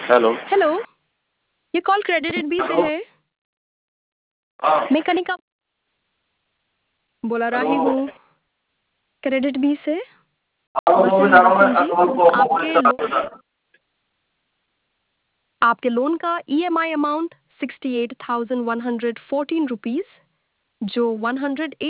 Hello. Hello, ये call credited B से है। हाँ। मैं कनिका बोला रही हेलो। हूँ क्रेडिट बी से। मैं वसीम जा रहा हूँ, मैं वसीम जी, कस्टमर को आपके लोन का EMI अमाउंट 68,114 रुपीज, जो 108